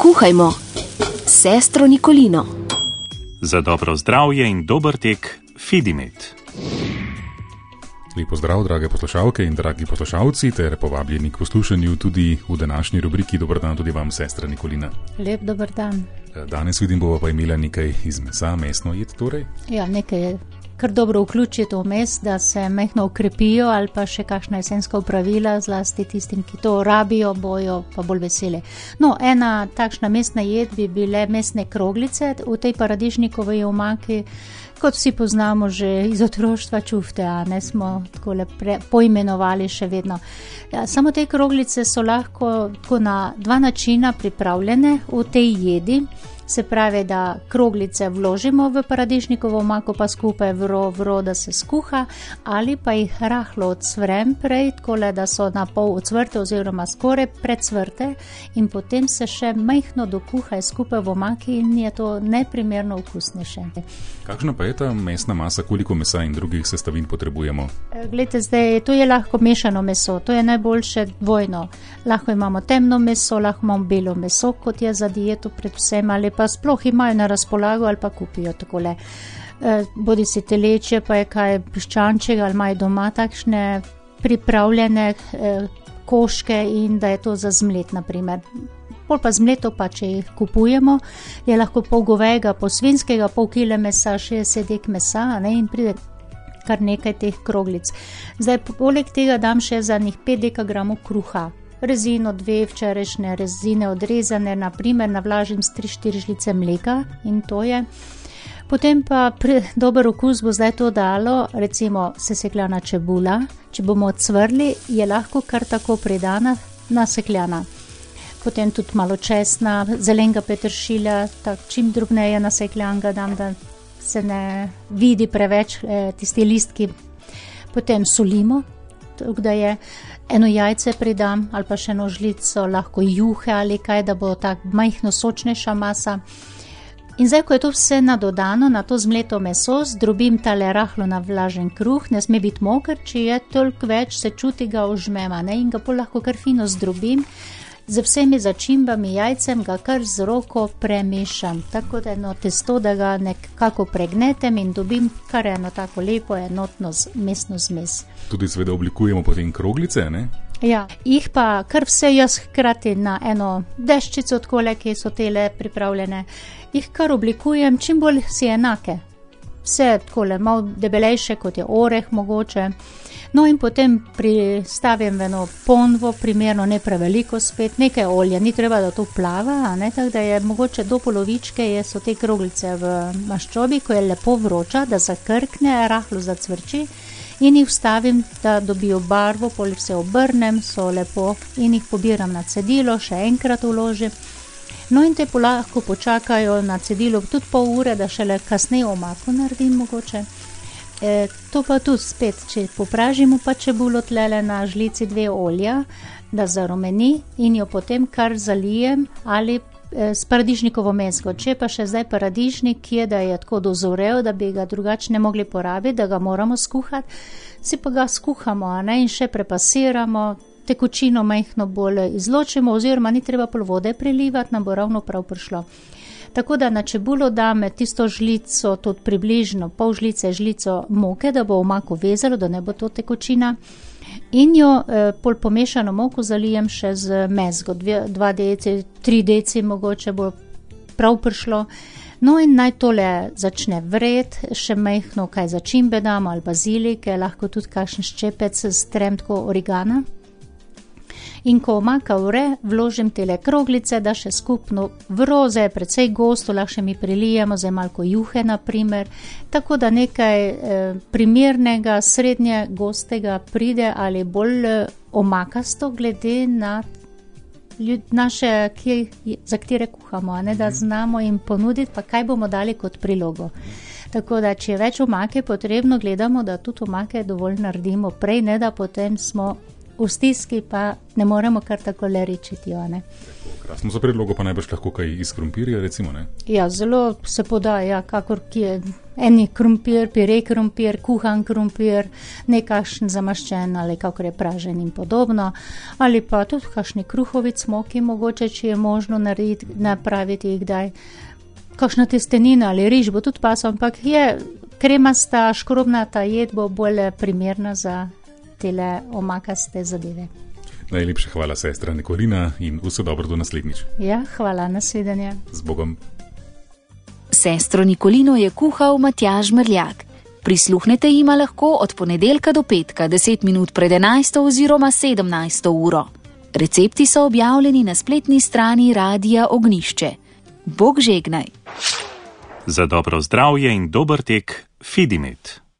Kuhajmo s sestro Nikolino. Za dobro zdravje in dober tek Fidimet. Lepo zdrav, drage poslušalke in dragi poslušalci, ter povabljeni k poslušanju tudi v današnji rubriki. Dober dan tudi vam, sestra Nikolina. Lep dober dan. Danes vidim, bova pa imela nekaj iz mesa, mesno jed torej. Ja, nekaj je kar dobro vključiti v mes, da se mehno ukrepijo ali pa še kakšna jesenska opravila, zlasti tistim, ki to rabijo, bojo pa bolj vesele. No, ena takšna mesna jed bi bile mesne kroglice v tej paradižnikovi omaki, kot vsi poznamo že iz otroštva čufte, a ne smo takole poimenovali še vedno. Ja, samo te kroglice so lahko tako na dva načina pripravljene v tej jedi. Se pravi, da kroglice vložimo v paradižnikovo omako, pa skupaj vro, da se skuha, ali pa jih rahlo odsvrem prej, takole, da so na pol odsvrte oziroma skoraj predsvrte in potem se še majhno dokuhaj skupaj v omaki in je to neprimerno okusnejše. Kakšna pa je ta mesna masa, koliko mesa in drugih sestavin potrebujemo? Glejte, zdaj, to je lahko mešano meso, to je najboljše dvojno. Lahko imamo temno meso, lahko imamo belo meso, kot je za dieto predvsem, ali pa sploh imajo na razpolago ali pa kupijo takole. Bodi si telečje, pa je kaj piščančega ali imajo doma takšne pripravljene koške in da je to za zmlet, naprimer. Pol pa zmleto pa, če jih kupujemo, je lahko pol govejega, pol svinjskega, pol kile mesa, 60 dek mesa, ne, in pride kar nekaj teh kroglic. Zdaj, poleg tega dam še za njih 5 dekagramov kruha. Rezino 2 včerajšnje rezine odrezane, naprimer navlažim s 3-4 žlice mleka in to je. Potem pa dober okus bo zdaj to dalo, recimo sesekljana čebula. Če bomo odsvrli, je lahko kar tako pridana, nasekljana. Potem tudi malo česna, zelenega peteršilja, tak čim drobneje nasekljanga dam, da se ne vidi preveč tisti listki. Potem solimo, da je eno jajce pridam ali pa še eno žlico, lahko juhe ali kaj, da bo tak majhno sočnejša masa. In zdaj, ko je to vse nadodano na to zmleto meso, zdrobim tale rahlo navlažen kruh, ne sme biti moker, če je toliko več, se čuti ga ožmema, ne, in ga pol lahko kar fino zdrobim. Z vsemi začimbami, jajcem ga kar z roko premešam, tako da eno testo, da ga nekako pregnetem in dobim kar eno tako lepo enotno mesno zmes. Tudi seveda oblikujemo potem kroglice, ne? Ja, jih pa kar vse jaz hkrati na eno deščico takole, ki so tele pripravljene, jih kar oblikujem, čim bolj si enake. Vse takole, malo debelejše, kot je oreh mogoče. No in potem pristavim v eno ponvo, primerno ne preveliko spet, nekaj olja, ni treba, da to plava, ne, tako da je mogoče do polovičke so te kroglice v maščobi, ko je lepo vroča, da zakrkne, rahlo zacvrči in jih vstavim, da dobijo barvo, potem se obrnem, so lepo in jih pobiram na cedilo, še enkrat vložim. No in te lahko počakajo na cedilu tudi pol ure, da šele kasneje omako naredim mogoče. To pa tudi spet, če popražimo pa čebulo tlele na žlici 2 olja, da zarumeni in jo potem kar zalijem ali s paradižnikovo mezgo. Če pa še zdaj paradižnik je, da je tako dozorel, da bi ga drugače ne mogli porabiti, da ga moramo skuhati, si pa ga skuhamo, ne, in še prepasiramo, tekočino majhno bolj izločimo oziroma ni treba pol vode prilivati, nam bo ravno prav prišlo. Tako da na čebulo dam tisto žlico, tudi približno pol žlico moke, da bo omako vezalo, da ne bo to tekočina. In jo pol pomešano moko zalijem še z mezgo, 2 deci, 3 deci mogoče bo prav prišlo. No in naj tole začne vreti, še majhno kaj začimbe dam ali bazilik, lahko tudi kakšen ščepec s tremtko origana. In ko omaka vre, vložim tele kroglice, da še skupno vroze, precej gosto, lahko še mi prilijemo, zdaj malko juhe naprimer, tako da nekaj primernega, srednje gostega pride ali bolj omakasto glede na naše, za katere kuhamo, ne, da znamo jim ponuditi, pa kaj bomo dali kot prilogo. Tako da, če je več omake potrebno, gledamo, da tudi omake dovolj naredimo prej, ne da potem smo v stiski, pa ne moremo kar tako le rečiti, ne. Krasno za predlogo pa najbrž lahko kaj iz krompirja, recimo, ne? Ja, zelo se podaja, kakor kje. Eni krompir, pire krompir, kuhan krompir, nekakšen zamaščen ali kakor je pražen in podobno. Ali pa tudi kakšni kruhovi cmoki, mogoče, če je možno napraviti jih kdaj. Kakšna testenina ali riž bo tudi pasal, ampak je kremasta, škrobnata jed bo bolj primerna za tele omakaste zadeve. Najlepša hvala, sestra Nikolina, in vse dobro do naslednjič. Ja, hvala, nasvidenje. Z Bogom. Sestro Nikolino je kuhal Matjaž Mrljak. Prisluhnete jima lahko od ponedeljka do petka, 10 minut pred 11. oziroma 17. uro. Recepti so objavljeni na spletni strani Radia Ognjišče. Bog žegnaj. Za dobro zdravje in dober tek, Fidimet.